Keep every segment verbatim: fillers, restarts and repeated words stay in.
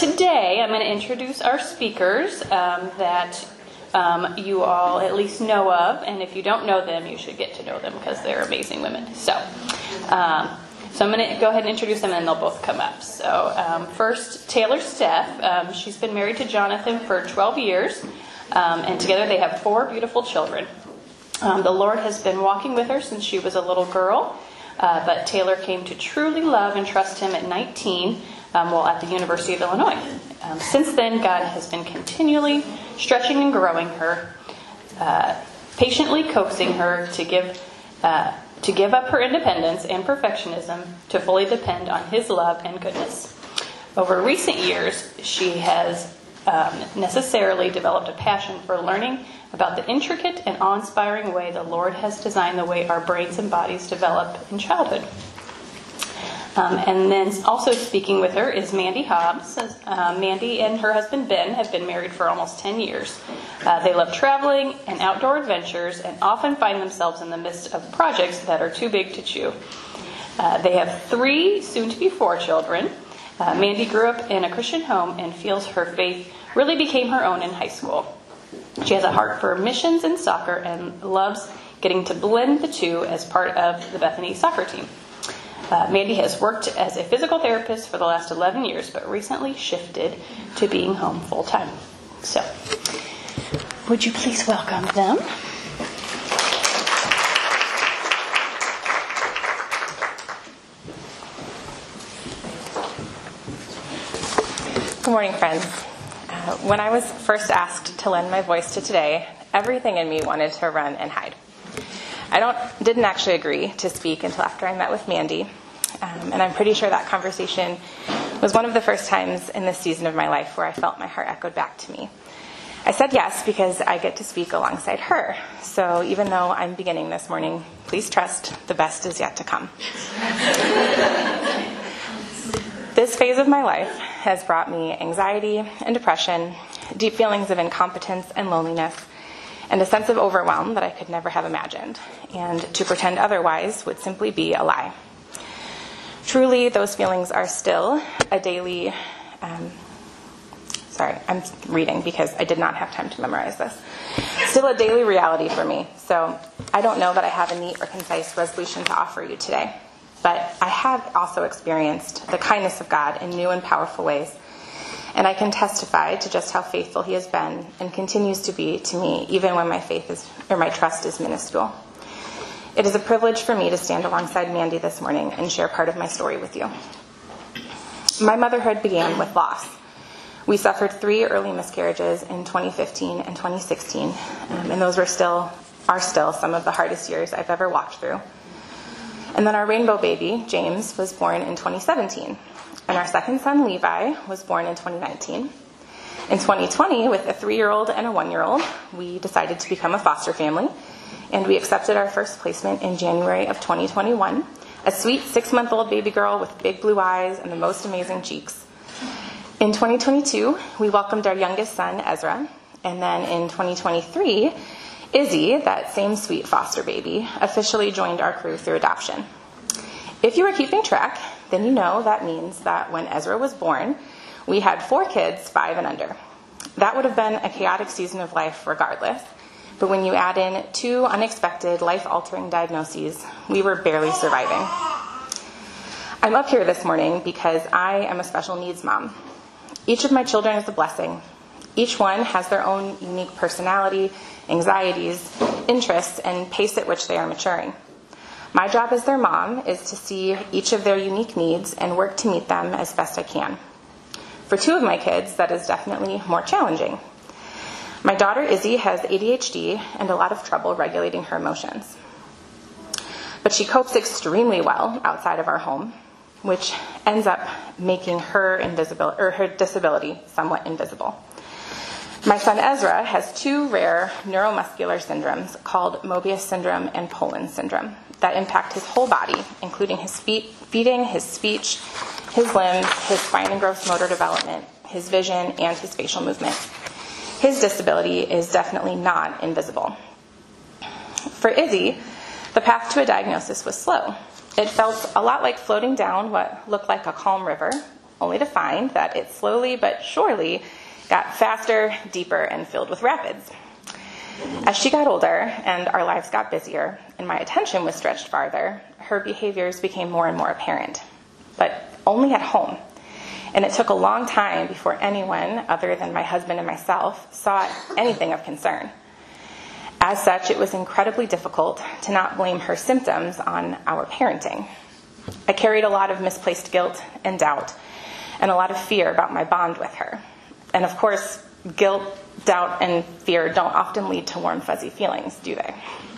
Today, I'm going to introduce our speakers um, that um, you all at least know of, and if you don't know them, you should get to know them because they're amazing women. So, um, so I'm going to go ahead and introduce them, and they'll both come up. So, um, first, Taylor Steff. Um, she's been married to Jonathan for twelve years, um, and together they have four beautiful children. Um, the Lord has been walking with her since she was a little girl, uh, but Taylor came to truly love and trust Him at nineteen. Um, while at the University of Illinois. Um, since then, God has been continually stretching and growing her, uh, patiently coaxing her to give uh, to give up her independence and perfectionism to fully depend on His love and goodness. Over recent years, she has um, necessarily developed a passion for learning about the intricate and awe-inspiring way the Lord has designed the way our brains and bodies develop in childhood. Um, and then also speaking with her is Mandy Hobbs. Uh, Mandy and her husband Ben have been married for almost ten years. Uh, they love traveling and outdoor adventures and often find themselves in the midst of projects that are too big to chew. Uh, they have three, soon to be four children. Uh, Mandy grew up in a Christian home and feels her faith really became her own in high school. She has a heart for missions and soccer and loves getting to blend the two as part of the Bethany soccer team. Uh, Mandy has worked as a physical therapist for the last eleven years, but recently shifted to being home full time. So, would you please welcome them? Good morning, friends. Uh, when I was first asked to lend my voice to today, everything in me wanted to run and hide. I don't didn't actually agree to speak until after I met with Mandy. Um, and I'm pretty sure that conversation was one of the first times in this season of my life where I felt my heart echoed back to me. I said yes because I get to speak alongside her. So even though I'm beginning this morning, please trust the best is yet to come. This phase of my life has brought me anxiety and depression, deep feelings of incompetence and loneliness, and a sense of overwhelm that I could never have imagined. And to pretend otherwise would simply be a lie. Truly, those feelings are still a daily, um, sorry, I'm reading because I did not have time to memorize this, still a daily reality for me. So I don't know that I have a neat or concise resolution to offer you today, but I have also experienced the kindness of God in new and powerful ways. And I can testify to just how faithful He has been and continues to be to me, even when my faith is, or my trust is minuscule. It is a privilege for me to stand alongside Mandy this morning and share part of my story with you. My motherhood began with loss. We suffered three early miscarriages in twenty fifteen and twenty sixteen, um, and those were still, are still some of the hardest years I've ever walked through. And then our rainbow baby, James, was born in twenty seventeen. And our second son, Levi, was born in twenty nineteen. In twenty twenty, with a three-year-old and a one-year-old, we decided to become a foster family, and we accepted our first placement in January of twenty twenty-one, a sweet six-month-old baby girl with big blue eyes and the most amazing cheeks. In twenty twenty-two, we welcomed our youngest son, Ezra, and then in twenty twenty-three, Izzy, that same sweet foster baby, officially joined our crew through adoption. If you were keeping track, then you know that means that when Ezra was born, we had four kids, five and under. That would have been a chaotic season of life regardless, but when you add in two unexpected, life-altering diagnoses, we were barely surviving. I'm up here this morning because I am a special needs mom. Each of my children is a blessing. Each one has their own unique personality, anxieties, interests, and pace at which they are maturing. My job as their mom is to see each of their unique needs and work to meet them as best I can. For two of my kids, that is definitely more challenging. My daughter Izzy has A D H D and a lot of trouble regulating her emotions. But she copes extremely well outside of our home, which ends up making her invisible or her disability somewhat invisible. My son Ezra has two rare neuromuscular syndromes called Mobius syndrome and Poland syndrome that impact his whole body, including his feet, feeding, his speech, his limbs, his fine and gross motor development, his vision, and his facial movement. His disability is definitely not invisible. For Izzy, the path to a diagnosis was slow. It felt a lot like floating down what looked like a calm river, only to find that it slowly but surely got faster, deeper, and filled with rapids. As she got older and our lives got busier and my attention was stretched farther, her behaviors became more and more apparent, but only at home. And it took a long time before anyone other than my husband and myself saw anything of concern. As such, it was incredibly difficult to not blame her symptoms on our parenting. I carried a lot of misplaced guilt and doubt and a lot of fear about my bond with her. And of course, guilt, doubt, and fear don't often lead to warm, fuzzy feelings, do they?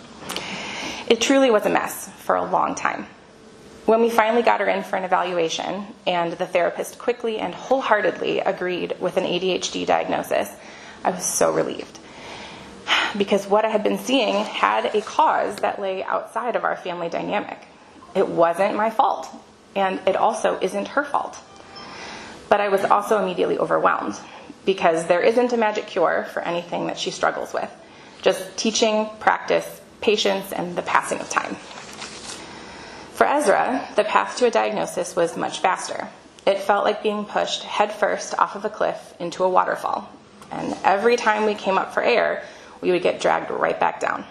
It truly was a mess for a long time. When we finally got her in for an evaluation, and the therapist quickly and wholeheartedly agreed with an A D H D diagnosis, I was so relieved. Because what I had been seeing had a cause that lay outside of our family dynamic. It wasn't my fault, and it also isn't her fault. But I was also immediately overwhelmed, because there isn't a magic cure for anything that she struggles with. Just teaching, practice, patience, and the passing of time. For Ezra, the path to a diagnosis was much faster. It felt like being pushed headfirst off of a cliff into a waterfall. And every time we came up for air, we would get dragged right back down.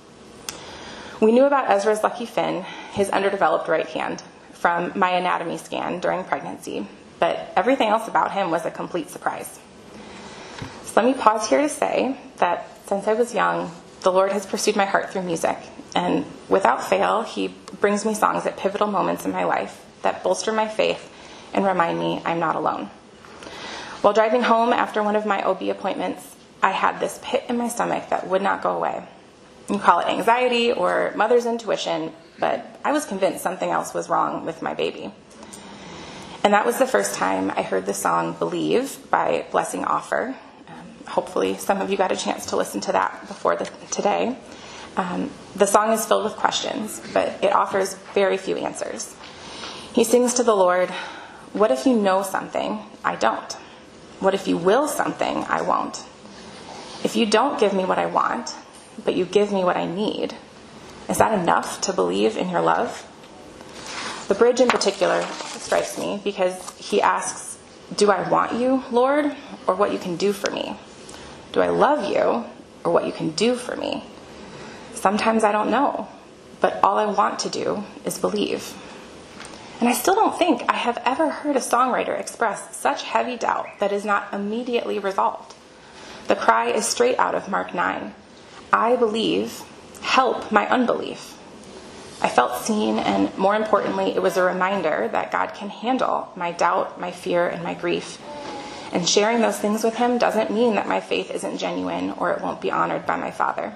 We knew about Ezra's lucky fin, his underdeveloped right hand, from my anatomy scan during pregnancy, but everything else about him was a complete surprise. So let me pause here to say that since I was young, the Lord has pursued my heart through music, and without fail, he brings me songs at pivotal moments in my life that bolster my faith and remind me I'm not alone. While driving home after one of my O B appointments, I had this pit in my stomach that would not go away. You call it anxiety or mother's intuition, but I was convinced something else was wrong with my baby. And that was the first time I heard the song Believe by Blessing Offor. Um, hopefully some of you got a chance to listen to that before the, today. Um, the song is filled with questions, but it offers very few answers. He sings to the Lord, "What if you know something I don't? What if you will something I won't? If you don't give me what I want, but you give me what I need, is that enough to believe in your love?" The bridge in particular strikes me because he asks, "Do I want you, Lord, or what you can do for me? Do I love you, or what you can do for me? Sometimes I don't know, but all I want to do is believe." And I still don't think I have ever heard a songwriter express such heavy doubt that is not immediately resolved. The cry is straight out of Mark nine. I believe, help my unbelief. I felt seen, and more importantly, it was a reminder that God can handle my doubt, my fear, and my grief. And sharing those things with him doesn't mean that my faith isn't genuine or it won't be honored by my Father.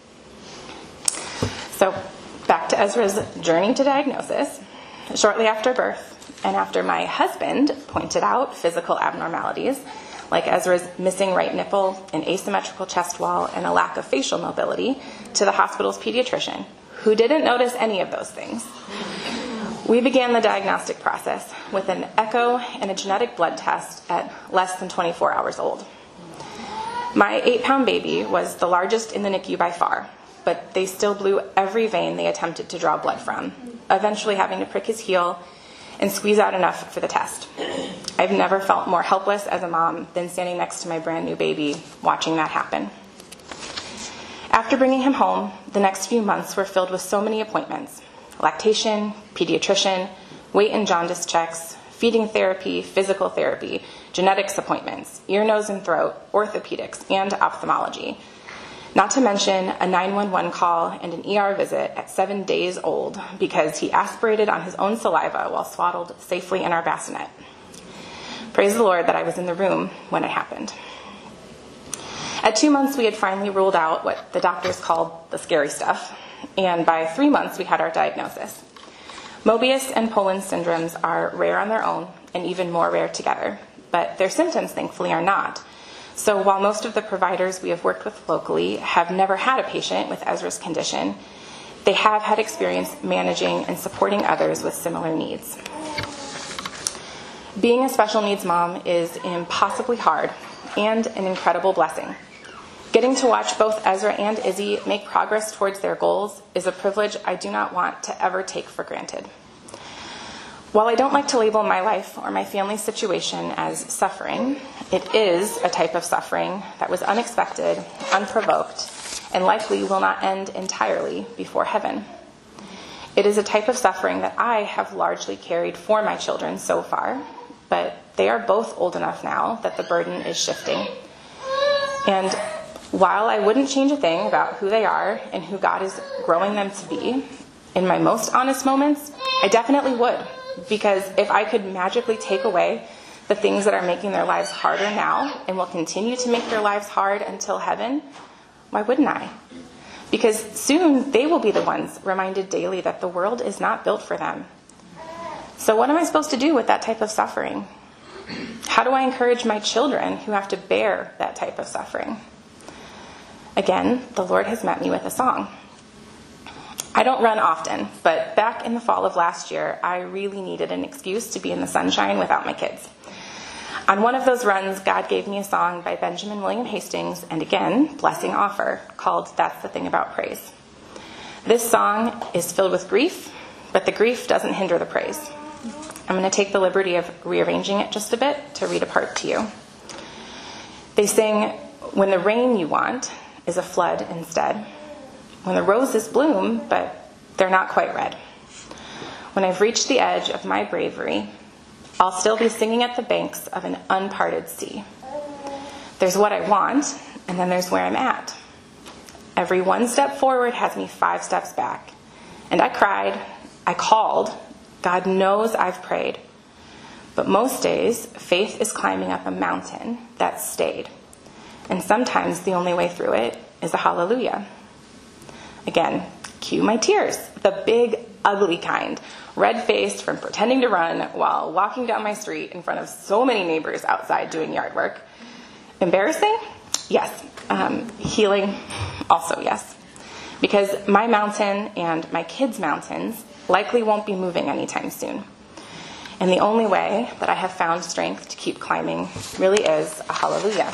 So, back to Ezra's journey to diagnosis. Shortly after birth, and after my husband pointed out physical abnormalities, like Ezra's missing right nipple, an asymmetrical chest wall, and a lack of facial mobility, to the hospital's pediatrician, who didn't notice any of those things, we began the diagnostic process with an echo and a genetic blood test at less than twenty-four hours old. My eight-pound baby was the largest in the N I C U by far, but they still blew every vein they attempted to draw blood from, eventually having to prick his heel and squeeze out enough for the test. I've never felt more helpless as a mom than standing next to my brand new baby, watching that happen. After bringing him home, the next few months were filled with so many appointments: lactation, pediatrician, weight and jaundice checks, feeding therapy, physical therapy, genetics appointments, ear, nose, and throat, orthopedics, and ophthalmology. Not to mention a nine one one call and an E R visit at seven days old because he aspirated on his own saliva while swaddled safely in our bassinet. Praise the Lord that I was in the room when it happened. At two months, we had finally ruled out what the doctors called the scary stuff, and by three months, we had our diagnosis. Mobius and Poland syndromes are rare on their own and even more rare together, but their symptoms, thankfully, are not. So while most of the providers we have worked with locally have never had a patient with Ezra's condition, they have had experience managing and supporting others with similar needs. Being a special needs mom is impossibly hard and an incredible blessing. Getting to watch both Ezra and Izzy make progress towards their goals is a privilege I do not want to ever take for granted. While I don't like to label my life or my family situation as suffering, it is a type of suffering that was unexpected, unprovoked, and likely will not end entirely before heaven. It is a type of suffering that I have largely carried for my children so far, but they are both old enough now that the burden is shifting. And while I wouldn't change a thing about who they are and who God is growing them to be, in my most honest moments, I definitely would. Because if I could magically take away the things that are making their lives harder now and will continue to make their lives hard until heaven, why wouldn't I? Because soon they will be the ones reminded daily that the world is not built for them. So what am I supposed to do with that type of suffering? How do I encourage my children who have to bear that type of suffering? Again, the Lord has met me with a song. I don't run often, but back in the fall of last year, I really needed an excuse to be in the sunshine without my kids. On one of those runs, God gave me a song by Benjamin William Hastings, and again, Blessing Offer, called That's the Thing About Praise. This song is filled with grief, but the grief doesn't hinder the praise. I'm going to take the liberty of rearranging it just a bit to read a part to you. They sing, when the rain you want is a flood instead. When the roses bloom, but they're not quite red. When I've reached the edge of my bravery, I'll still be singing at the banks of an unparted sea. There's what I want, and then there's where I'm at. Every one step forward has me five steps back. And I cried, I called, God knows I've prayed. But most days, faith is climbing up a mountain that's stayed. And sometimes the only way through it is a hallelujah. Again, cue my tears, the big, ugly kind, red-faced from pretending to run while walking down my street in front of so many neighbors outside doing yard work. Embarrassing? Yes. Um, healing? Also yes. Because my mountain and my kids' mountains likely won't be moving anytime soon. And the only way that I have found strength to keep climbing really is a hallelujah.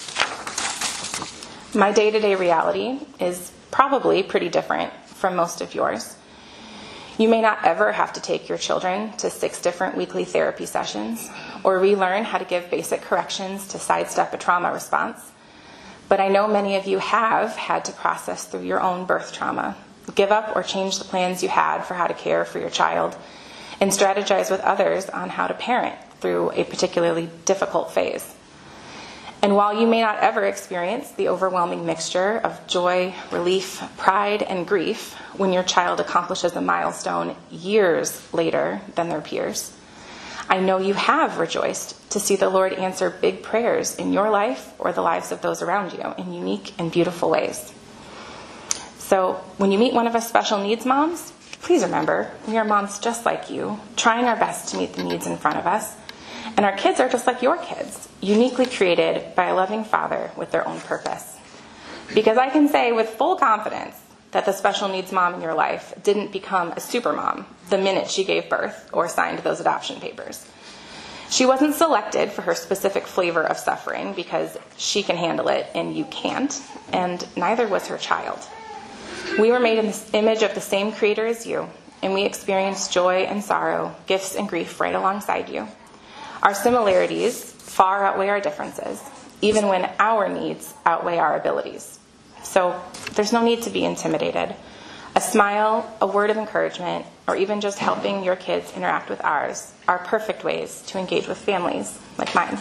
My day-to-day reality is probably pretty different from most of yours. You may not ever have to take your children to six different weekly therapy sessions or relearn how to give basic corrections to sidestep a trauma response. But I know many of you have had to process through your own birth trauma, give up or change the plans you had for how to care for your child, and strategize with others on how to parent through a particularly difficult phase. And while you may not ever experience the overwhelming mixture of joy, relief, pride, and grief when your child accomplishes a milestone years later than their peers, I know you have rejoiced to see the Lord answer big prayers in your life or the lives of those around you in unique and beautiful ways. So when you meet one of us special needs moms, please remember we are moms just like you, trying our best to meet the needs in front of us. And our kids are just like your kids, uniquely created by a loving Father with their own purpose. Because I can say with full confidence that the special needs mom in your life didn't become a super mom the minute she gave birth or signed those adoption papers. She wasn't selected for her specific flavor of suffering because she can handle it and you can't, and neither was her child. We were made in the image of the same Creator as you, and we experience joy and sorrow, gifts and grief right alongside you. Our similarities far outweigh our differences, even when our needs outweigh our abilities. So there's no need to be intimidated. A smile, a word of encouragement, or even just helping your kids interact with ours are perfect ways to engage with families like mine.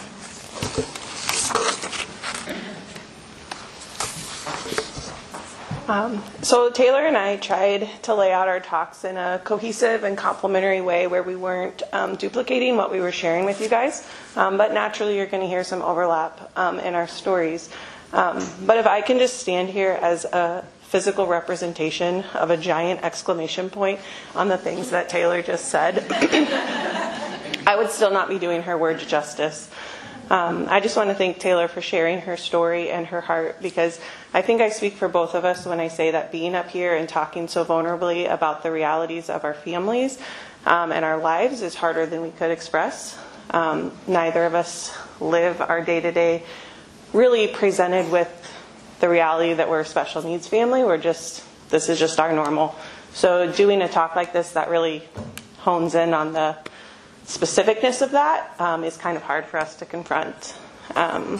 Um, so Taylor and I tried to lay out our talks in a cohesive and complementary way where we weren't um, duplicating what we were sharing with you guys, um, but naturally you're going to hear some overlap um, in our stories. Um, but if I can just stand here as a physical representation of a giant exclamation point on the things that Taylor just said, I would still not be doing her words justice. Um, I just want to thank Taylor for sharing her story and her heart, because I think I speak for both of us when I say that being up here and talking so vulnerably about the realities of our families um, and our lives is harder than we could express. Um, neither of us live our day-to-day really presented with the reality that we're a special needs family. We're just, this is just our normal. So doing a talk like this that really hones in on the specificness of that um, is kind of hard for us to confront. Um,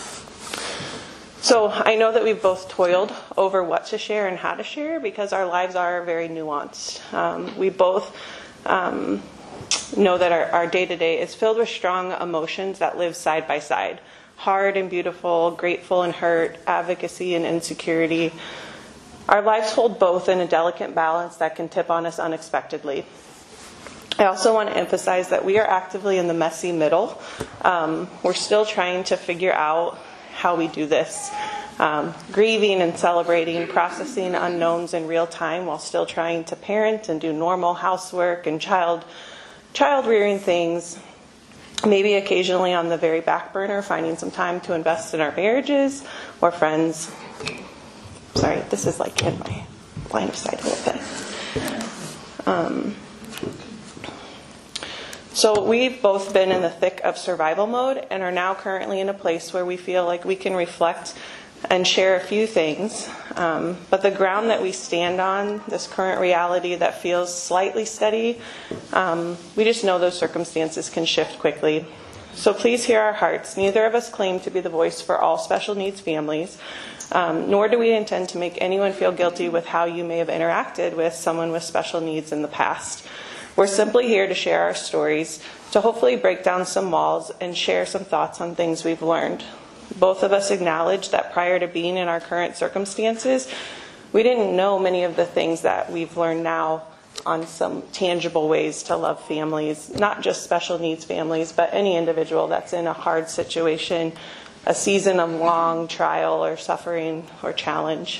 so I know that we've both toiled over what to share and how to share because our lives are very nuanced. Um, we both um, know that our, our day-to-day is filled with strong emotions that live side by side. Hard and beautiful, grateful and hurt, advocacy and insecurity. Our lives hold both in a delicate balance that can tip on us unexpectedly. I also want to emphasize that we are actively in the messy middle. Um, we're still trying to figure out how we do this. Um, grieving and celebrating, processing unknowns in real time while still trying to parent and do normal housework and child child rearing things. Maybe occasionally on the very back burner, finding some time to invest in our marriages or friends. Sorry, this is like in my line of sight a little bit. Um, So we've both been in the thick of survival mode and are now currently in a place where we feel like we can reflect and share a few things. Um, but the ground that we stand on, this current reality that feels slightly steady, um, we just know those circumstances can shift quickly. So please hear our hearts. Neither of us claim to be the voice for all special needs families, um, nor do we intend to make anyone feel guilty with how you may have interacted with someone with special needs in the past. We're simply here to share our stories, to hopefully break down some walls and share some thoughts on things we've learned. Both of us acknowledge that prior to being in our current circumstances, we didn't know many of the things that we've learned now on some tangible ways to love families, not just special needs families, but any individual that's in a hard situation, a season of long trial or suffering or challenge.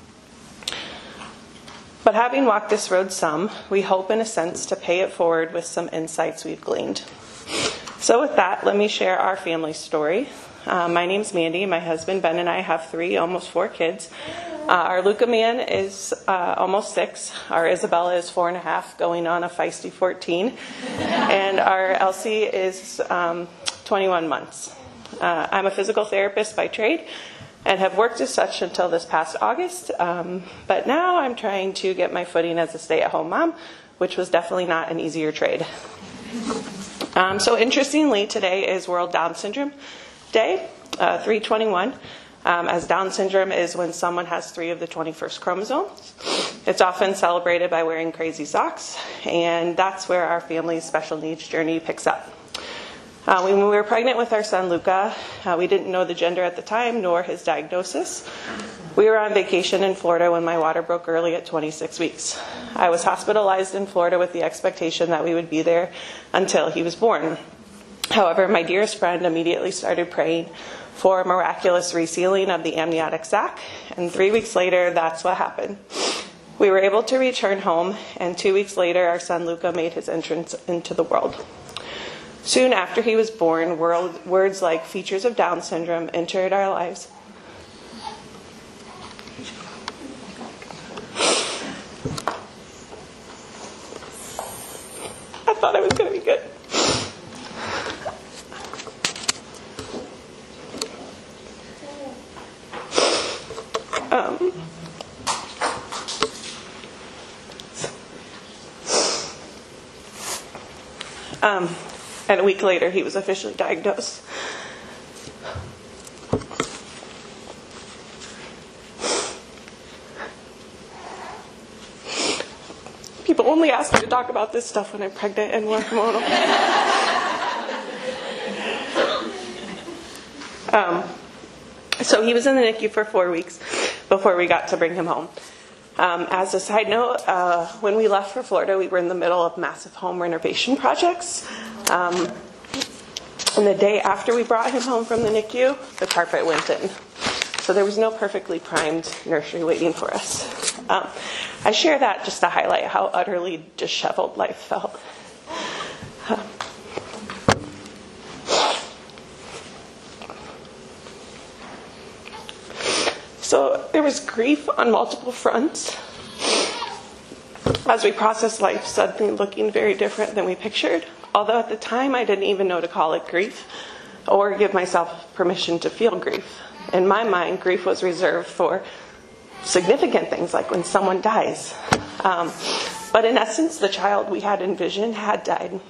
But having walked this road some, we hope in a sense to pay it forward with some insights we've gleaned. So with that, let me share our family story. Uh, my name's Mandy. My husband Ben and I have three, almost four kids. Uh, our Luca man is uh, almost six. Our Isabella is four and a half, going on a feisty fourteen. And our Elsie is um, twenty-one months. Uh, I'm a physical therapist by trade and have worked as such until this past August. Um, but now I'm trying to get my footing as a stay-at-home mom, which was definitely not an easier trade. Um, so interestingly, today is World Down Syndrome Day, uh, three twenty-one, um, as Down syndrome is when someone has three of the twenty-first chromosomes. It's often celebrated by wearing crazy socks, and that's where our family's special needs journey picks up. Uh, when we were pregnant with our son Luca, uh, we didn't know the gender at the time, nor his diagnosis. We were on vacation in Florida when my water broke early at twenty-six weeks. I was hospitalized in Florida with the expectation that we would be there until he was born. However, my dearest friend immediately started praying for a miraculous resealing of the amniotic sac, and three weeks later, that's what happened. We were able to return home, and two weeks later, our son Luca made his entrance into the world. Soon after he was born, world, words like features of Down syndrome entered our lives. I thought I was going to be good. Um, um, and a week later, he was officially diagnosed. People only ask me to talk about this stuff when I'm pregnant and we're hormonal. um, so he was in the N I C U for four weeks before we got to bring him home. Um, as a side note, uh, when we left for Florida, we were in the middle of massive home renovation projects. Um, and the day after we brought him home from the N I C U, the carpet went in. So there was no perfectly primed nursery waiting for us. Um, I share that just to highlight how utterly disheveled life felt. Um, So there was grief on multiple fronts as we processed life suddenly looking very different than we pictured. Although at the time I didn't even know to call it grief or give myself permission to feel grief. In my mind, grief was reserved for significant things like when someone dies. Um, but in essence, the child we had envisioned had died.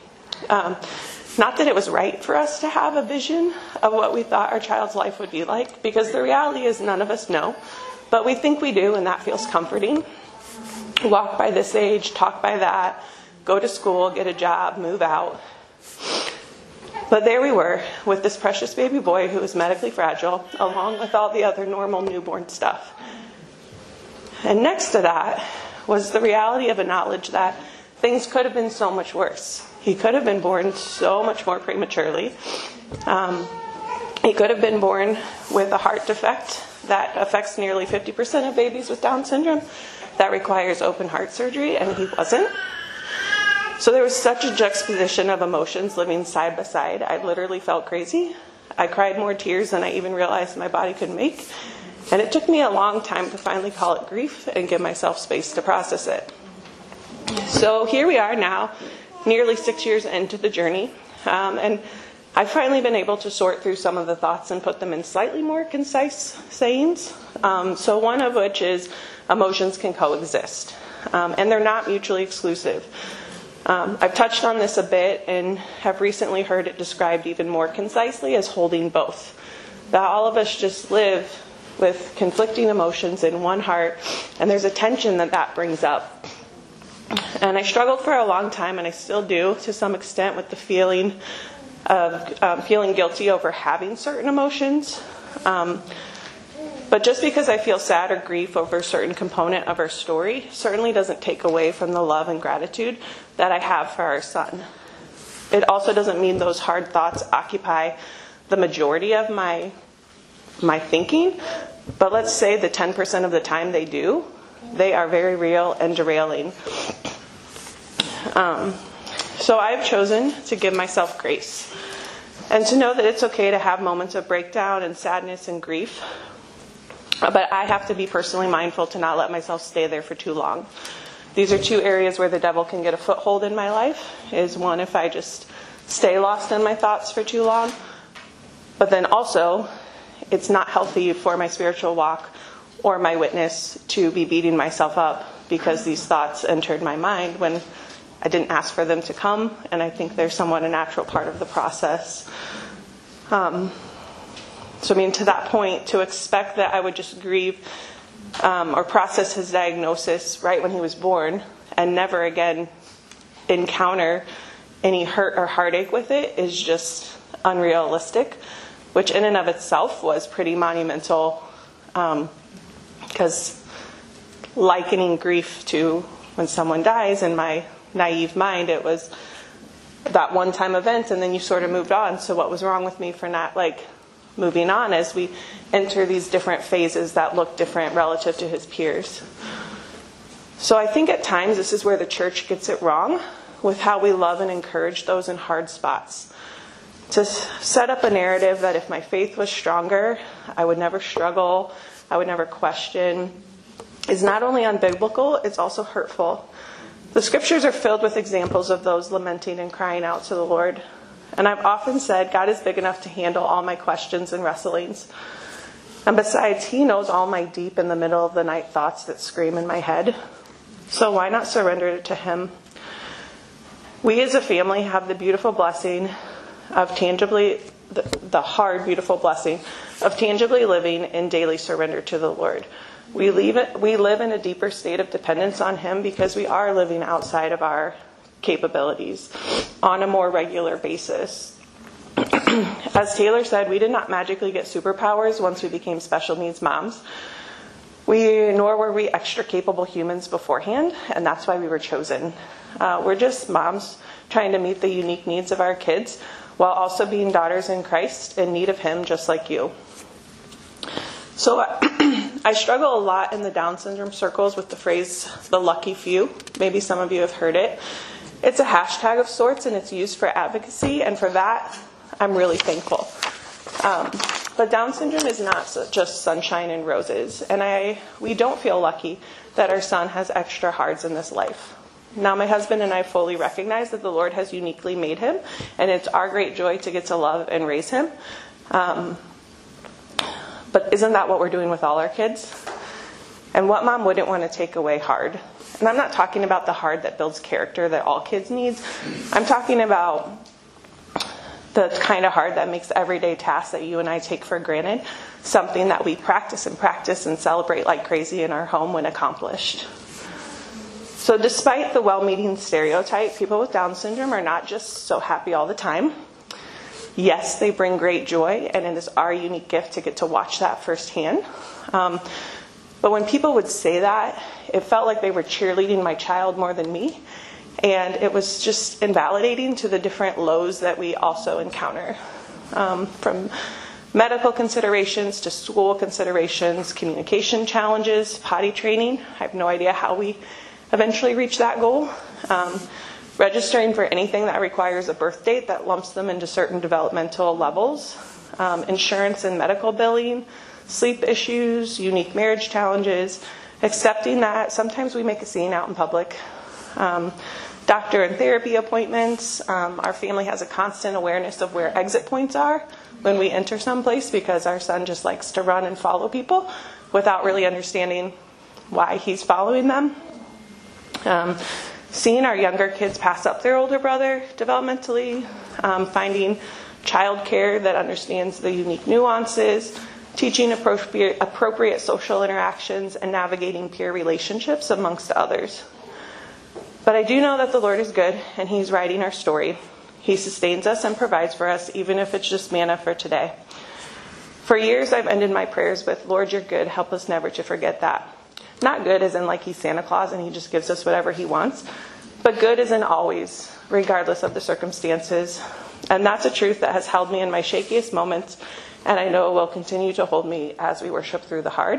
Um, not that it was right for us to have a vision of what we thought our child's life would be like, because the reality is none of us know, but we think we do, and that feels comforting. Walk by this age, talk by that, go to school, get a job, move out. But there we were with this precious baby boy who was medically fragile, along with all the other normal newborn stuff. And next to that was the reality of a knowledge that things could have been so much worse. He could have been born so much more prematurely. Um, he could have been born with a heart defect that affects nearly fifty percent of babies with Down syndrome, that requires open heart surgery, and he wasn't. So there was such a juxtaposition of emotions living side by side. I literally felt crazy. I cried more tears than I even realized my body could make. And it took me a long time to finally call it grief and give myself space to process it. So here we are now, nearly six years into the journey. Um, and I've finally been able to sort through some of the thoughts and put them in slightly more concise sayings. Um, so one of which is emotions can coexist. Um, and they're not mutually exclusive. Um, I've touched on this a bit and have recently heard it described even more concisely as holding both. That all of us just live with conflicting emotions in one heart, and there's a tension that that brings up. And I struggled for a long time, and I still do to some extent, with the feeling of um, feeling guilty over having certain emotions. Um, But just because I feel sad or grief over a certain component of our story certainly doesn't take away from the love and gratitude that I have for our son. It also doesn't mean those hard thoughts occupy the majority of my my thinking, but let's say the ten percent of the time they do, they are very real and derailing. Um, so I've chosen to give myself grace and to know that it's okay to have moments of breakdown and sadness and grief. But I have to be personally mindful to not let myself stay there for too long. These are two areas where the devil can get a foothold in my life. Is one, if I just stay lost in my thoughts for too long. But then also, it's not healthy for my spiritual walk or my witness to be beating myself up because these thoughts entered my mind when I didn't ask for them to come. And I think they're somewhat a natural part of the process. Um... So I mean, to that point, to expect that I would just grieve um, or process his diagnosis right when he was born and never again encounter any hurt or heartache with it is just unrealistic, which in and of itself was pretty monumental, because um, likening grief to when someone dies, in my naive mind, it was that one-time event and then you sort of moved on. So what was wrong with me for not, like, moving on as we enter these different phases that look different relative to his peers? So I think at times this is where the church gets it wrong with how we love and encourage those in hard spots. To set up a narrative that if my faith was stronger, I would never struggle, I would never question, is not only unbiblical, it's also hurtful. The scriptures are filled with examples of those lamenting and crying out to the Lord. And I've often said, God is big enough to handle all my questions and wrestlings. And besides, he knows all my deep in the middle of the night thoughts that scream in my head. So why not surrender it to him? We as a family have the beautiful blessing of tangibly, the, the hard, beautiful blessing of tangibly living in daily surrender to the Lord. We, leave it, we live in a deeper state of dependence on him because we are living outside of our capabilities on a more regular basis. As Taylor said, we did not magically get superpowers once we became special needs moms. We nor were we extra capable humans beforehand, and that's why we were chosen. Uh, we're just moms trying to meet the unique needs of our kids while also being daughters in Christ in need of him, just like you. So uh, I struggle a lot in the Down syndrome circles with the phrase, the lucky few. Maybe some of you have heard it. It's a hashtag of sorts, and it's used for advocacy, and for that, I'm really thankful. Um, but Down syndrome is not just sunshine and roses, and I we don't feel lucky that our son has extra hards in this life. Now, my husband and I fully recognize that the Lord has uniquely made him, and it's our great joy to get to love and raise him. Um, but isn't that what we're doing with all our kids? And what mom wouldn't want to take away hard? And I'm not talking about the hard that builds character that all kids need. I'm talking about the kind of hard that makes everyday tasks that you and I take for granted something that we practice and practice and celebrate like crazy in our home when accomplished. So despite the well-meaning stereotype, people with Down syndrome are not just so happy all the time. Yes, they bring great joy, and it is our unique gift to get to watch that firsthand. Um, but when people would say that, it felt like they were cheerleading my child more than me. And it was just invalidating to the different lows that we also encounter. Um, from medical considerations to school considerations, communication challenges, potty training. I have no idea how we eventually reach that goal. Um, registering for anything that requires a birth date that lumps them into certain developmental levels. Um, insurance and medical billing, sleep issues, unique marriage challenges, accepting that sometimes we make a scene out in public. Um, doctor and therapy appointments. Um, our family has a constant awareness of where exit points are when we enter someplace because our son just likes to run and follow people without really understanding why he's following them. Um, seeing our younger kids pass up their older brother developmentally, um, finding childcare that understands the unique nuances, teaching appropriate, appropriate social interactions, and navigating peer relationships amongst others. But I do know that the Lord is good, and He's writing our story. He sustains us and provides for us, even if it's just manna for today. For years, I've ended my prayers with, Lord, you're good. Help us never to forget that. Not good as in like He's Santa Claus and He just gives us whatever He wants, but good as in always, regardless of the circumstances. And that's a truth that has held me in my shakiest moments, and I know it will continue to hold me as we worship through the hard.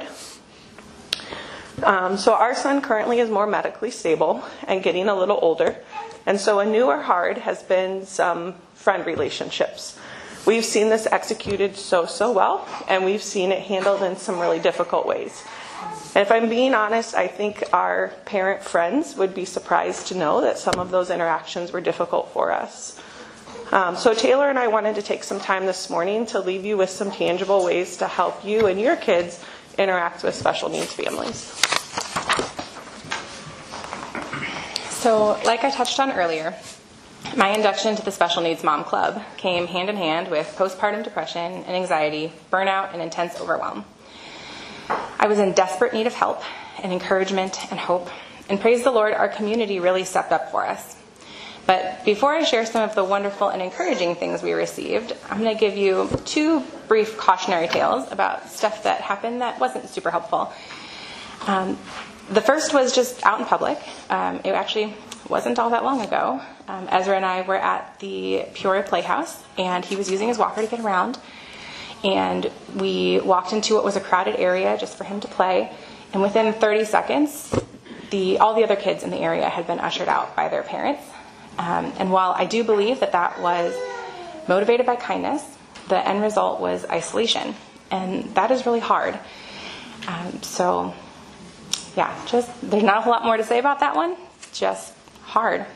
Um, so our son currently is more medically stable and getting a little older. And so a newer hard has been some friend relationships. We've seen this executed so, so well, and we've seen it handled in some really difficult ways. And if I'm being honest, I think our parent friends would be surprised to know that some of those interactions were difficult for us. Um, so Taylor and I wanted to take some time this morning to leave you with some tangible ways to help you and your kids interact with special needs families. So, like I touched on earlier, my induction to the Special Needs Mom Club came hand in hand with postpartum depression and anxiety, burnout, and intense overwhelm. I was in desperate need of help and encouragement and hope, and praise the Lord, our community really stepped up for us. But before I share some of the wonderful and encouraging things we received, I'm going to give you two brief cautionary tales about stuff that happened that wasn't super helpful. Um, the first was just out in public. Um, it actually wasn't all that long ago. Um, Ezra and I were at the Peoria Playhouse, and he was using his walker to get around. And we walked into what was a crowded area just for him to play. And within thirty seconds, the all the other kids in the area had been ushered out by their parents. Um, and while I do believe that that was motivated by kindness, the end result was isolation. And that is really hard. Um, so, yeah, just there's not a whole lot more to say about that one. Just hard.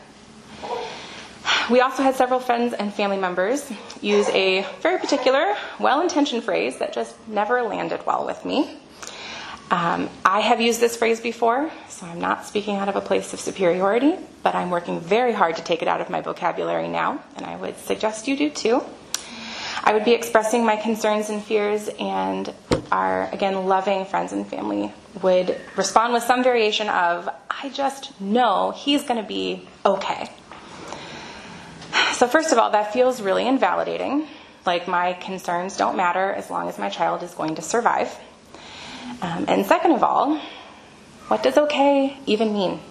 We also had several friends and family members use a very particular, well-intentioned phrase that just never landed well with me. Um, I have used this phrase before, so I'm not speaking out of a place of superiority, but I'm working very hard to take it out of my vocabulary now, and I would suggest you do too. I would be expressing my concerns and fears, and our, again, loving friends and family would respond with some variation of, I just know he's going to be okay. So first of all, that feels really invalidating, like my concerns don't matter as long as my child is going to survive. Um, and second of all, what does okay even mean?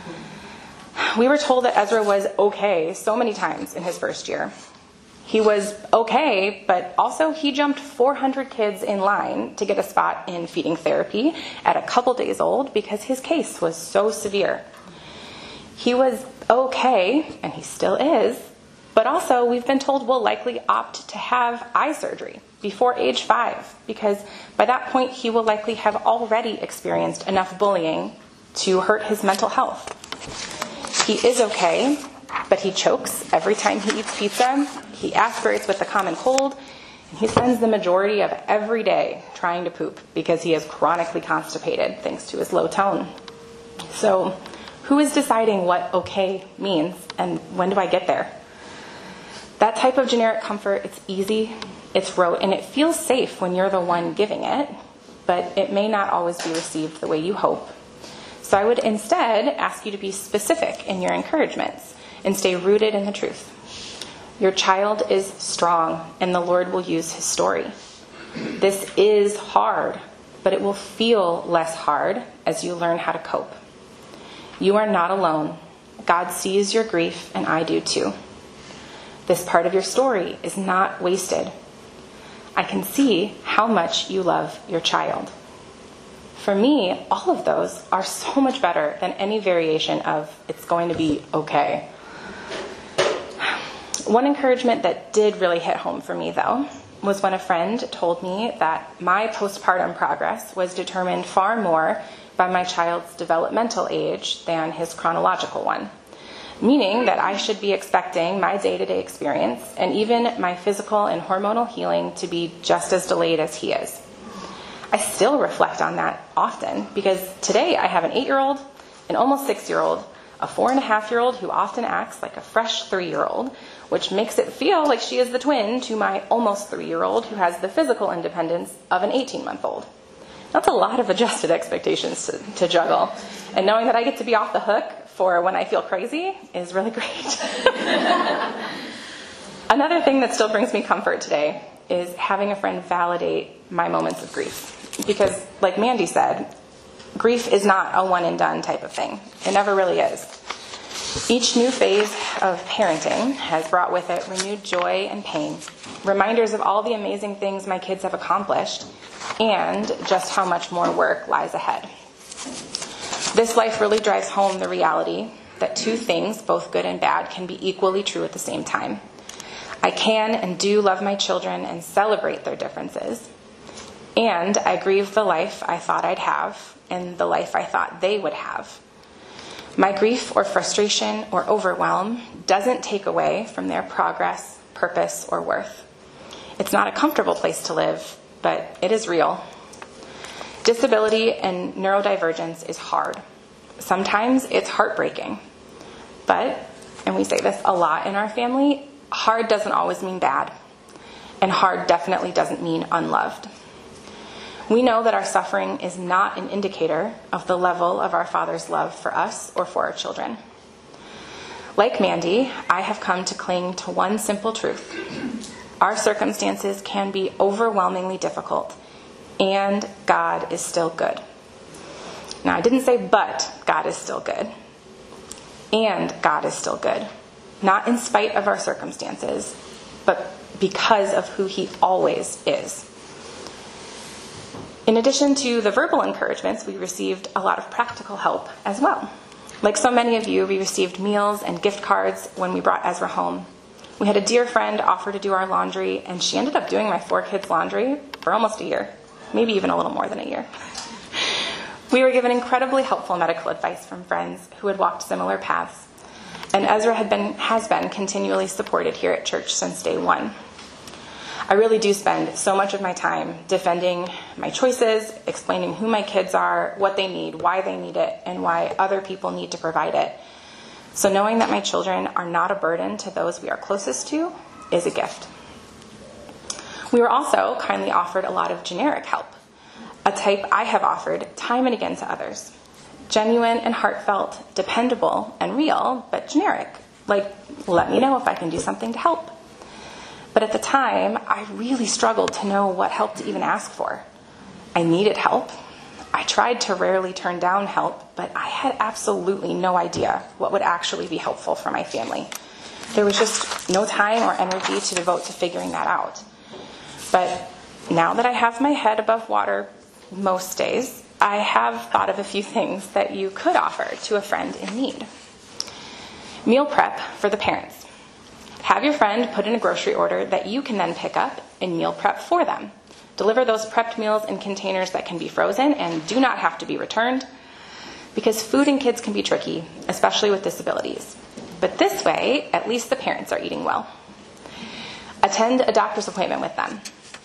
We were told that Ezra was okay so many times in his first year. He was okay, but also he jumped four hundred kids in line to get a spot in feeding therapy at a couple days old because his case was so severe. He was okay, and he still is, but also we've been told we'll likely opt to have eye surgery before age five because by that point he will likely have already experienced enough bullying to hurt his mental health. He is okay, but he chokes every time he eats pizza. He aspirates with the common cold, and he spends the majority of every day trying to poop because he is chronically constipated thanks to his low tone. So Who is deciding what okay means and when do I get there? That type of generic comfort, it's easy, it's rote, and it feels safe when you're the one giving it, but it may not always be received the way you hope. So I would instead ask you to be specific in your encouragements and stay rooted in the truth. Your child is strong, and the Lord will use his story. This is hard, but it will feel less hard as you learn how to cope. You are not alone. God sees your grief, and I do too. This part of your story is not wasted. I can see how much you love your child. For me, all of those are so much better than any variation of it's going to be okay. One encouragement that did really hit home for me, though, was when a friend told me that my postpartum progress was determined far more by my child's developmental age than his chronological one, meaning that I should be expecting my day-to-day experience and even my physical and hormonal healing to be just as delayed as he is. I still reflect on that often because today I have an eight-year-old, an almost six-year-old, a four-and-a-half-year-old who often acts like a fresh three-year-old, which makes it feel like she is the twin to my almost three-year-old who has the physical independence of an eighteen-month-old. That's a lot of adjusted expectations to, to juggle. And knowing that I get to be off the hook for when I feel crazy is really great. Another thing that still brings me comfort today is having a friend validate my moments of grief. Because, like Mandy said, grief is not a one-and-done type of thing. It never really is. Each new phase of parenting has brought with it renewed joy and pain, reminders of all the amazing things my kids have accomplished, and just how much more work lies ahead. This life really drives home the reality that two things, both good and bad, can be equally true at the same time. I can and do love my children and celebrate their differences. And I grieve the life I thought I'd have and the life I thought they would have. My grief or frustration or overwhelm doesn't take away from their progress, purpose, or worth. It's not a comfortable place to live, but it is real. Disability and neurodivergence is hard. Sometimes it's heartbreaking. But, and we say this a lot in our family, hard doesn't always mean bad. And hard definitely doesn't mean unloved. We know that our suffering is not an indicator of the level of our Father's love for us or for our children. Like Mandy, I have come to cling to one simple truth. Our circumstances can be overwhelmingly difficult, and God is still good. Now, I didn't say but God is still good. And God is still good. Not in spite of our circumstances, but because of who he always is. In addition to the verbal encouragements, we received a lot of practical help as well. Like so many of you, we received meals and gift cards when we brought Ezra home. We had a dear friend offer to do our laundry, and she ended up doing my four kids' laundry for almost a year, maybe even a little more than a year. We were given incredibly helpful medical advice from friends who had walked similar paths, and Ezra had been, has been continually supported here at church since day one. I really do spend so much of my time defending my choices, explaining who my kids are, what they need, why they need it, and why other people need to provide it. So knowing that my children are not a burden to those we are closest to is a gift. We were also kindly offered a lot of generic help, a type I have offered time and again to others. Genuine and heartfelt, dependable and real, but generic. Like, let me know if I can do something to help. But at the time, I really struggled to know what help to even ask for. I needed help. I tried to rarely turn down help, but I had absolutely no idea what would actually be helpful for my family. There was just no time or energy to devote to figuring that out. But now that I have my head above water most days, I have thought of a few things that you could offer to a friend in need. Meal prep for the parents. Have your friend put in a grocery order that you can then pick up and meal prep for them. Deliver those prepped meals in containers that can be frozen and do not have to be returned, because food and kids can be tricky, especially with disabilities. But this way, at least the parents are eating well. Attend a doctor's appointment with them.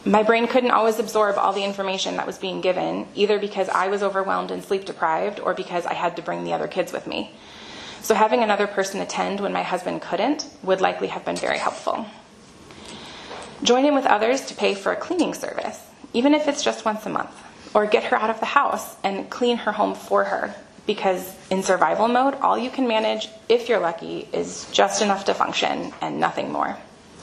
My brain couldn't always absorb all the information that was being given, either because I was overwhelmed and sleep deprived or because I had to bring the other kids with me. So having another person attend when my husband couldn't would likely have been very helpful. Join in with others to pay for a cleaning service, even if it's just once a month, or get her out of the house and clean her home for her, because in survival mode, all you can manage, if you're lucky, is just enough to function and nothing more.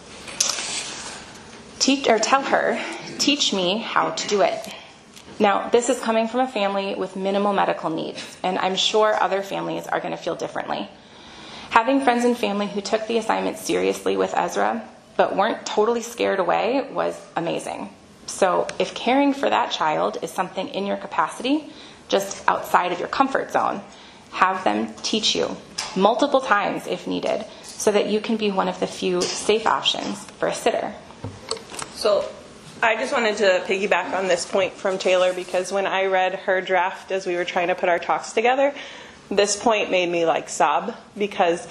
Teach or tell her, teach me how to do it. Now, this is coming from a family with minimal medical needs, and I'm sure other families are going to feel differently. Having friends and family who took the assignment seriously with Ezra, but weren't totally scared away, was amazing. So if caring for that child is something in your capacity, just outside of your comfort zone, have them teach you multiple times if needed, so that you can be one of the few safe options for a sitter. So I just wanted to piggyback on this point from Taylor, because when I read her draft as we were trying to put our talks together, this point made me like sob, because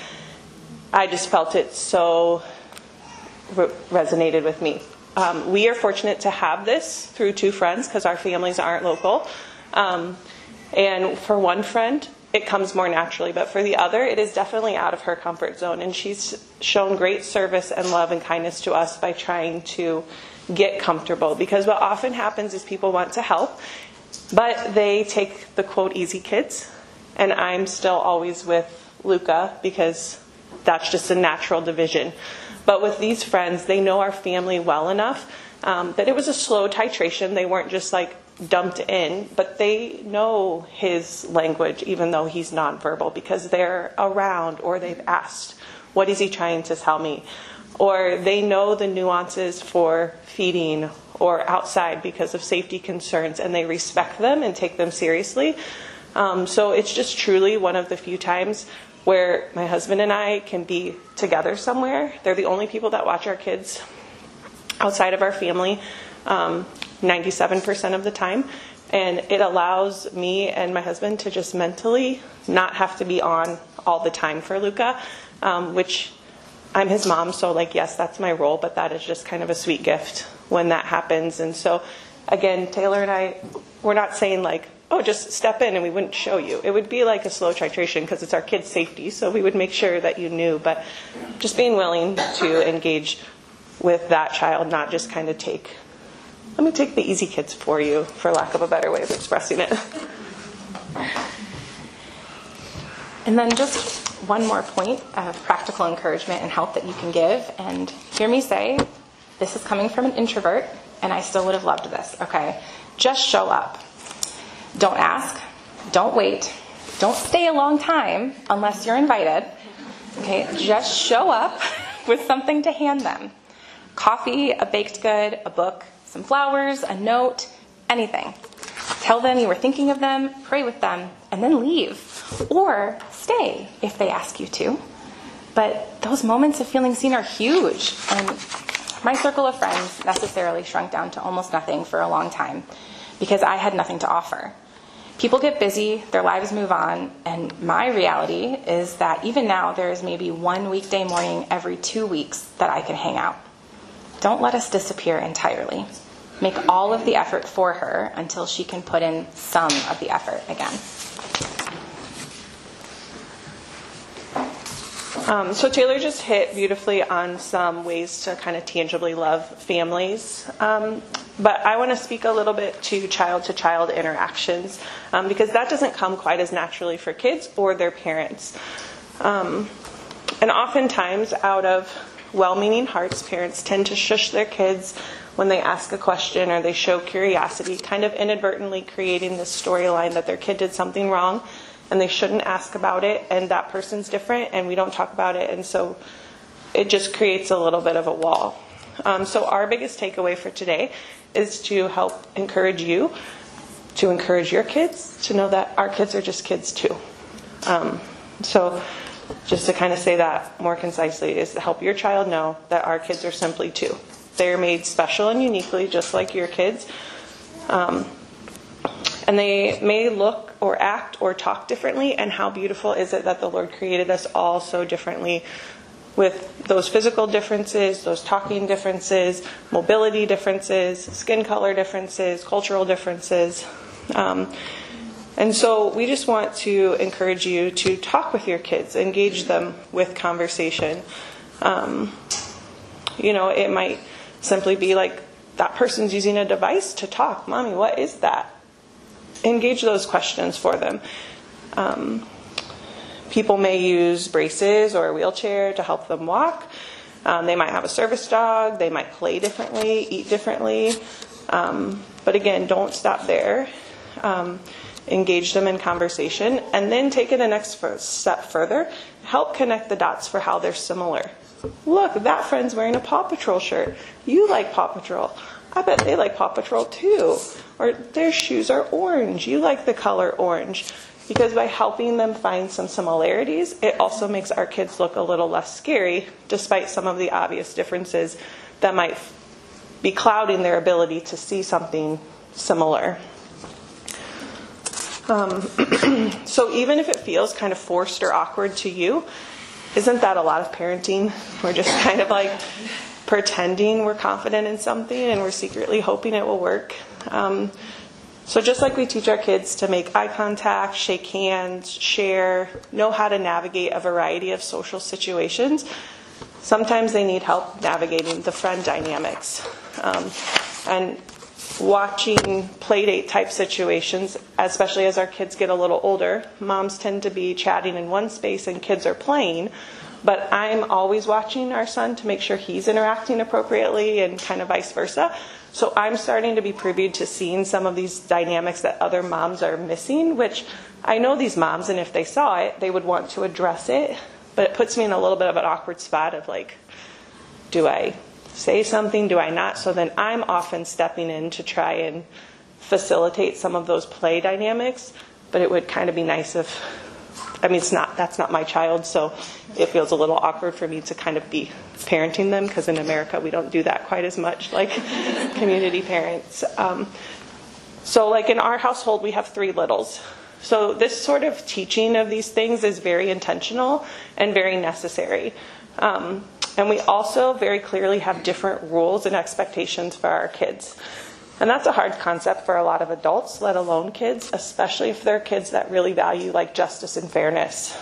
I just felt it so re- resonated with me. Um, we are fortunate to have this through two friends because our families aren't local. Um, and for one friend, it comes more naturally, but for the other, it is definitely out of her comfort zone. And she's shown great service and love and kindness to us by trying to get comfortable, because what often happens is people want to help, but they take the quote easy kids, and I'm still always with Luca because that's just a natural division. But with these friends, they know our family well enough um, that it was a slow titration. They weren't just like dumped in, but they know his language, even though he's nonverbal, because they're around or they've asked, what is he trying to tell me? Or they know the nuances for feeding or outside because of safety concerns, and they respect them and take them seriously. Um, so it's just truly one of the few times where my husband and I can be together somewhere. They're the only people that watch our kids outside of our family um, ninety-seven percent of the time. And it allows me and my husband to just mentally not have to be on all the time for Luca, um, which I'm his mom, so like, yes, that's my role, but that is just kind of a sweet gift when that happens. And so, again, Taylor and I, we're not saying like, oh, just step in and we wouldn't show you. It would be like a slow titration because it's our kids' safety, so we would make sure that you knew. But just being willing to engage with that child, not just kind of take, let me take the easy kids for you, for lack of a better way of expressing it. And then just one more point of practical encouragement and help that you can give. And hear me say, this is coming from an introvert, and I still would have loved this, okay? Just show up. Don't ask. Don't wait. Don't stay a long time unless you're invited. Okay? Just show up with something to hand them. Coffee, a baked good, a book, some flowers, a note, anything. Tell them you were thinking of them, pray with them, and then leave. Or stay if they ask you to. But those moments of feeling seen are huge. And my circle of friends necessarily shrunk down to almost nothing for a long time because I had nothing to offer. People get busy, their lives move on, and my reality is that even now there is maybe one weekday morning every two weeks that I can hang out. Don't let us disappear entirely. Make all of the effort for her until she can put in some of the effort again. Um, so Taylor just hit beautifully on some ways to kind of tangibly love families. Um, but I want to speak a little bit to child-to-child interactions um, because that doesn't come quite as naturally for kids or their parents. Um, and oftentimes, out of well-meaning hearts, parents tend to shush their kids when they ask a question or they show curiosity, kind of inadvertently creating this storyline that their kid did something wrong and they shouldn't ask about it, and that person's different and we don't talk about it, and so it just creates a little bit of a wall. Um, so our biggest takeaway for today is to help encourage you, to encourage your kids, to know that our kids are just kids too. Um, so just to kind of say that more concisely is to help your child know that our kids are simply two. They're made special and uniquely just like your kids. Um, and they may look or act or talk differently, and how beautiful is it that the Lord created us all so differently with those physical differences, those talking differences, mobility differences, skin color differences, cultural differences. Um, and so we just want to encourage you to talk with your kids, engage them with conversation. Um, you know, it might simply be like, that person's using a device to talk. Mommy, what is that? Engage those questions for them. Um, people may use braces or a wheelchair to help them walk. Um, they might have a service dog. They might play differently, eat differently. Um, but again, don't stop there. Um, engage them in conversation, and then take it a next step further. Help connect the dots for how they're similar. Look, that friend's wearing a Paw Patrol shirt. You like Paw Patrol. I bet they like Paw Patrol too. Or their shoes are orange. You like the color orange. Because by helping them find some similarities, it also makes our kids look a little less scary, despite some of the obvious differences that might be clouding their ability to see something similar. Um, so even if it feels kind of forced or awkward to you, isn't that a lot of parenting? We're just kind of like pretending we're confident in something and we're secretly hoping it will work. Um, so just like we teach our kids to make eye contact, shake hands, share, know how to navigate a variety of social situations, sometimes they need help navigating the friend dynamics. Um, and watching play date type situations, especially as our kids get a little older, moms tend to be chatting in one space and kids are playing, but I'm always watching our son to make sure he's interacting appropriately and kind of vice versa. So I'm starting to be privy to seeing some of these dynamics that other moms are missing, which I know these moms, and if they saw it, they would want to address it, but it puts me in a little bit of an awkward spot of like, do I say something? Do I not? So then I'm often stepping in to try and facilitate some of those play dynamics, but it would kind of be nice if, I mean, it's not, that's not my child, so it feels a little awkward for me to kind of be parenting them, because in America we don't do that quite as much, like community parents. Um, so like in our household, we have three littles. So this sort of teaching of these things is very intentional and very necessary. Um, And we also very clearly have different rules and expectations for our kids. And that's a hard concept for a lot of adults, let alone kids, especially if they're kids that really value like justice and fairness.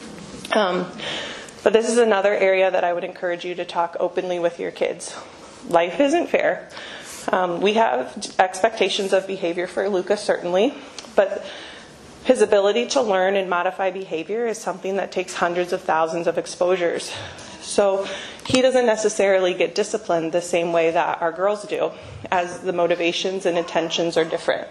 Um, but this is another area that I would encourage you to talk openly with your kids. Life isn't fair. Um, we have expectations of behavior for Lucas, certainly, but his ability to learn and modify behavior is something that takes hundreds of thousands of exposures. So he doesn't necessarily get disciplined the same way that our girls do, as the motivations and intentions are different.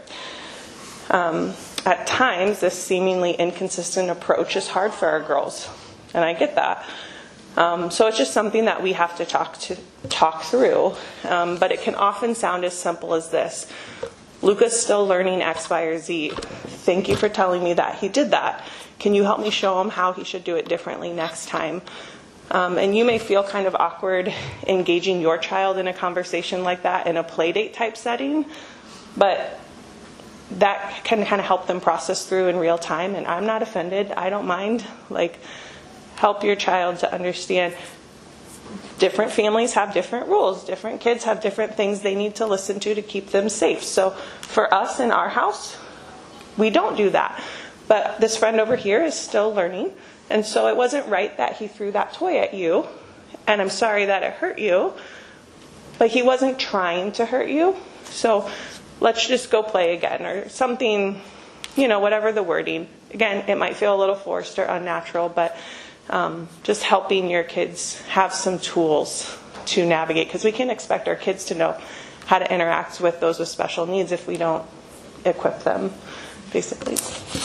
Um, at times, this seemingly inconsistent approach is hard for our girls, and I get that. Um, so it's just something that we have to talk to talk through. Um, but it can often sound as simple as this: Luca's still learning X, Y, or Z. Thank you for telling me that he did that. Can you help me show him how he should do it differently next time? Um, and you may feel kind of awkward engaging your child in a conversation like that in a play date type setting, but that can kind of help them process through in real time. And I'm not offended. I don't mind. Like, help your child to understand different families have different rules. Different kids have different things they need to listen to to keep them safe. So for us in our house, we don't do that. But this friend over here is still learning. And so it wasn't right that he threw that toy at you. And I'm sorry that it hurt you. But he wasn't trying to hurt you. So let's just go play again, or something, you know, whatever the wording. Again, it might feel a little forced or unnatural, but um, just helping your kids have some tools to navigate. Because we can expect our kids to know how to interact with those with special needs if we don't equip them, basically.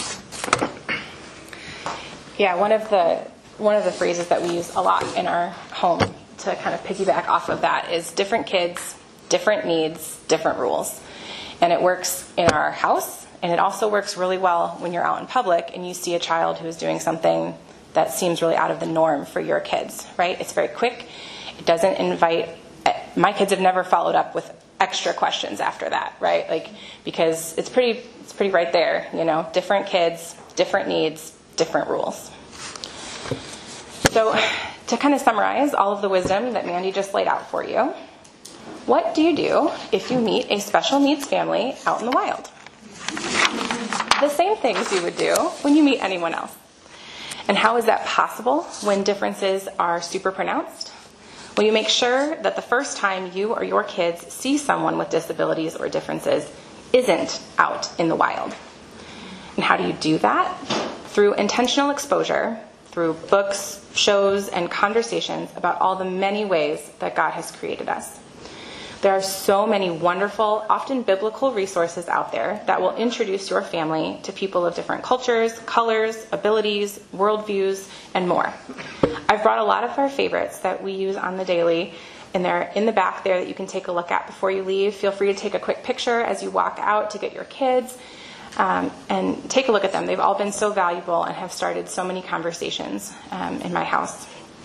Yeah, one of the one of the phrases that we use a lot in our home to kind of piggyback off of that is different kids, different needs, different rules. And it works in our house, and it also works really well when you're out in public and you see a child who is doing something that seems really out of the norm for your kids, right? It's very quick. It doesn't invite, my kids have never followed up with extra questions after that, right? Like, because it's pretty, it's pretty right there, you know, different kids, different needs, different rules. So to kind of summarize all of the wisdom that Mandy just laid out for you, what do you do if you meet a special needs family out in the wild? The same things you would do when you meet anyone else. And how is that possible when differences are super pronounced? Well, you make sure that the first time you or your kids see someone with disabilities or differences isn't out in the wild. And how do you do that? Through intentional exposure, through books, shows, and conversations about all the many ways that God has created us. There are so many wonderful, often biblical resources out there that will introduce your family to people of different cultures, colors, abilities, worldviews, and more. I've brought a lot of our favorites that we use on the daily, and they're in the back there that you can take a look at before you leave. Feel free to take a quick picture as you walk out to get your kids, um, and take a look at them. They've all been so valuable and have started so many conversations um, in my house.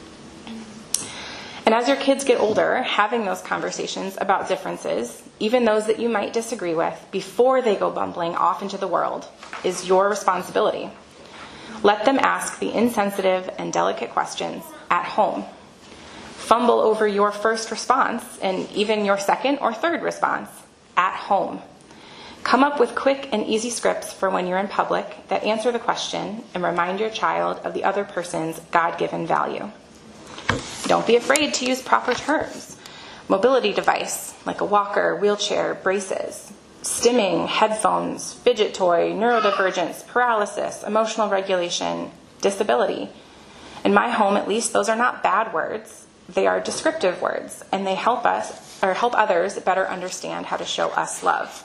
And as your kids get older, having those conversations about differences, even those that you might disagree with, before they go bumbling off into the world, is your responsibility. Let them ask the insensitive and delicate questions at home. Fumble over your first response and even your second or third response at home. Come up with quick and easy scripts for when you're in public that answer the question and remind your child of the other person's God-given value. Don't be afraid to use proper terms. Mobility device, like a walker, wheelchair, braces. Stimming, headphones, fidget toy, neurodivergence, paralysis, emotional regulation, disability. In my home, at least, those are not bad words. They are descriptive words, and they help us, or help others better understand how to show us love.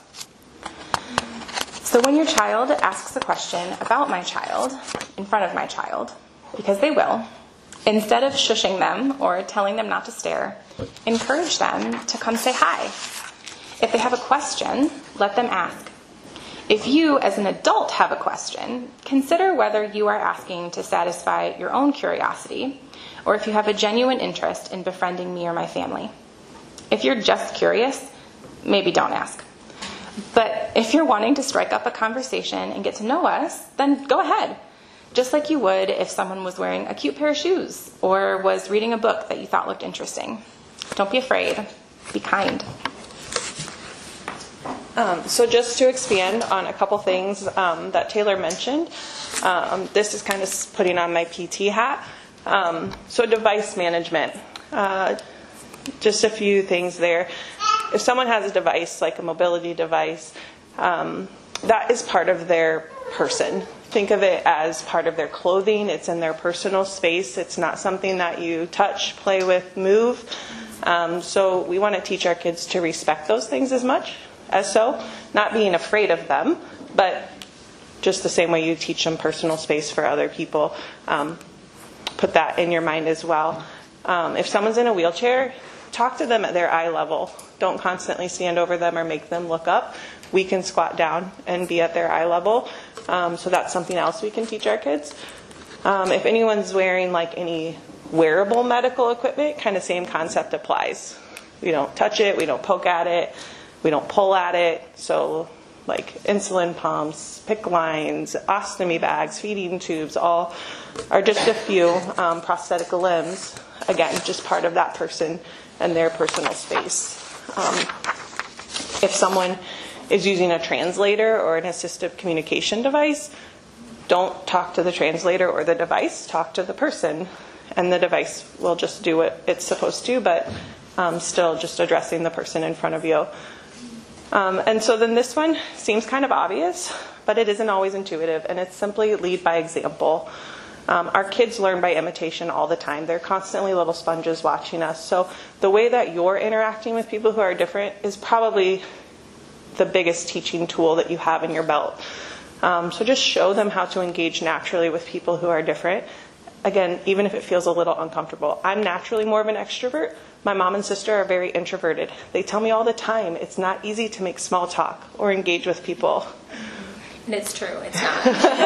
So when your child asks a question about my child, in front of my child, because they will, instead of shushing them or telling them not to stare, encourage them to come say hi. If they have a question, let them ask. If you, as an adult, have a question, consider whether you are asking to satisfy your own curiosity, or if you have a genuine interest in befriending me or my family. If you're just curious, maybe don't ask. But if you're wanting to strike up a conversation and get to know us, then go ahead. Just like you would if someone was wearing a cute pair of shoes or was reading a book that you thought looked interesting. Don't be afraid. Be kind. Um, so just to expand on a couple things um, that Taylor mentioned, um, this is kind of putting on my P T hat. Um, so device management. Uh, just a few things there. If someone has a device, like a mobility device, um, that is part of their person. Think of it as part of their clothing. It's in their personal space. It's not something that you touch, play with, move. Um, so we want to teach our kids to respect those things as much as so, not being afraid of them, but just the same way you teach them personal space for other people. Um, put that in your mind as well. Um, if someone's in a wheelchair, talk to them at their eye level. Don't constantly stand over them or make them look up. We can squat down and be at their eye level. Um, so that's something else we can teach our kids. Um, if anyone's wearing like any wearable medical equipment, kind of same concept applies. We don't touch it, we don't poke at it, we don't pull at it. So like insulin pumps, PICC lines, ostomy bags, feeding tubes, all are just a few um, prosthetic limbs. Again, just part of that person and their personal space. Um, if someone is using a translator or an assistive communication device, don't talk to the translator or the device, talk to the person, and the device will just do what it's supposed to, but um, still just addressing the person in front of you. Um, and so then this one seems kind of obvious, but it isn't always intuitive, and it's simply lead by example. Um, our kids learn by imitation all the time. They're constantly little sponges watching us. So the way that you're interacting with people who are different is probably the biggest teaching tool that you have in your belt. Um, so just show them how to engage naturally with people who are different. Again, even if it feels a little uncomfortable. I'm naturally more of an extrovert. My mom and sister are very introverted. They tell me all the time it's not easy to make small talk or engage with people. And it's true, it's not.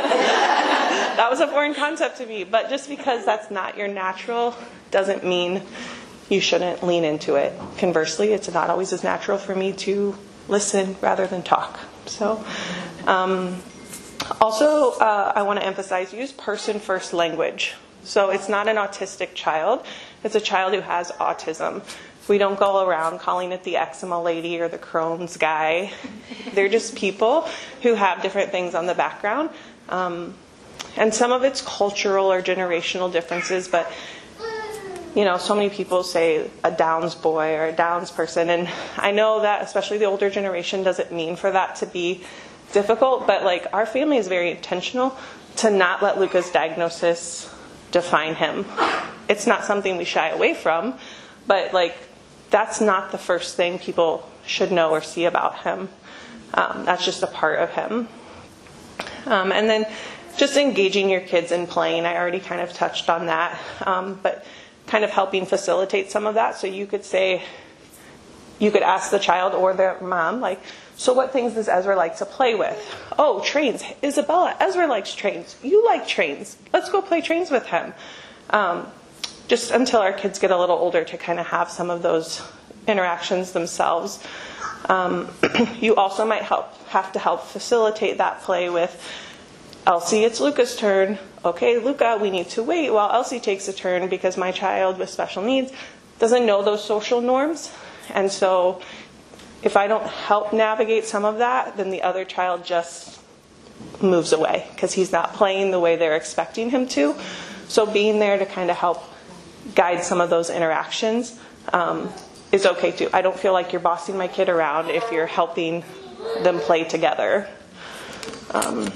That was a foreign concept to me, but just because that's not your natural doesn't mean you shouldn't lean into it. Conversely, it's not always as natural for me to listen rather than talk. So, um, also, uh, I want to emphasize, use person-first language. So it's not an autistic child. It's a child who has autism. We don't go around calling it the eczema lady or the Crohn's guy. They're just people who have different things on the background. Um, and some of it's cultural or generational differences, but you know, so many people say a Downs boy or a Downs person, and I know that especially the older generation doesn't mean for that to be difficult, but like our family is very intentional to not let Luca's diagnosis define him. It's not something we shy away from, but like that's not the first thing people should know or see about him. Um, that's just a part of him. Um, and then just engaging your kids in playing. I already kind of touched on that, um, but kind of helping facilitate some of that. So you could say, you could ask the child or their mom, like, so what things does Ezra like to play with? Oh, trains. Isabella, Ezra likes trains. You like trains. Let's go play trains with him. Um, just until our kids get a little older to kind of have some of those interactions themselves. Um, you also might help have to help facilitate that play with, Elsie, it's Luca's turn. Okay, Luca, we need to wait while Elsie takes a turn because my child with special needs doesn't know those social norms. And so if I don't help navigate some of that, then the other child just moves away because he's not playing the way they're expecting him to. So being there to kind of help guide some of those interactions um, is okay too. I don't feel like you're bossing my kid around if you're helping them play together. Um,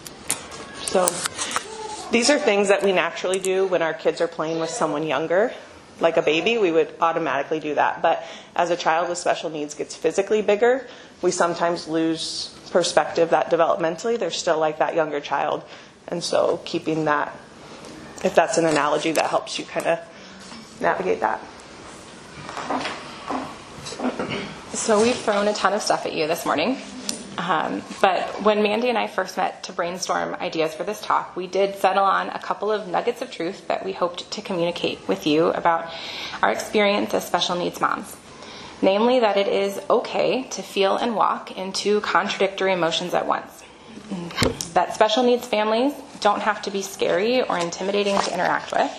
So these are things that we naturally do when our kids are playing with someone younger. Like a baby, we would automatically do that. But as a child with special needs gets physically bigger, we sometimes lose perspective that developmentally they're still like that younger child. And so keeping that, if that's an analogy, that helps you kind of navigate that. So we've thrown a ton of stuff at you this morning. Um, but when Mandy and I first met to brainstorm ideas for this talk, we did settle on a couple of nuggets of truth that we hoped to communicate with you about our experience as special needs moms. Namely, that it is okay to feel and walk in two contradictory emotions at once. That special needs families don't have to be scary or intimidating to interact with.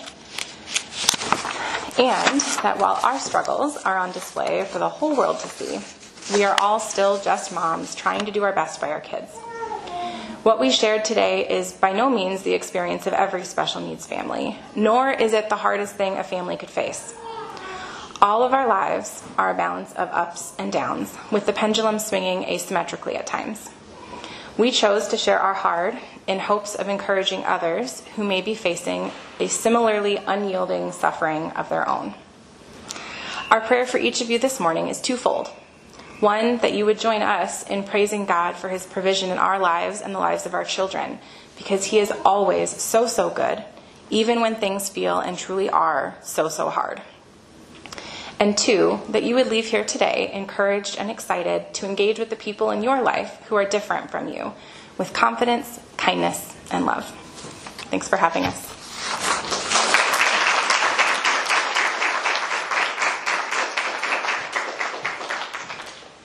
And that while our struggles are on display for the whole world to see, we are all still just moms trying to do our best by our kids. What we shared today is by no means the experience of every special needs family, nor is it the hardest thing a family could face. All of our lives are a balance of ups and downs, with the pendulum swinging asymmetrically at times. We chose to share our hard in hopes of encouraging others who may be facing a similarly unyielding suffering of their own. Our prayer for each of you this morning is twofold. One, that you would join us in praising God for his provision in our lives and the lives of our children, because he is always so, so good, even when things feel and truly are so, so hard. And two, that you would leave here today encouraged and excited to engage with the people in your life who are different from you, with confidence, kindness, and love. Thanks for having us.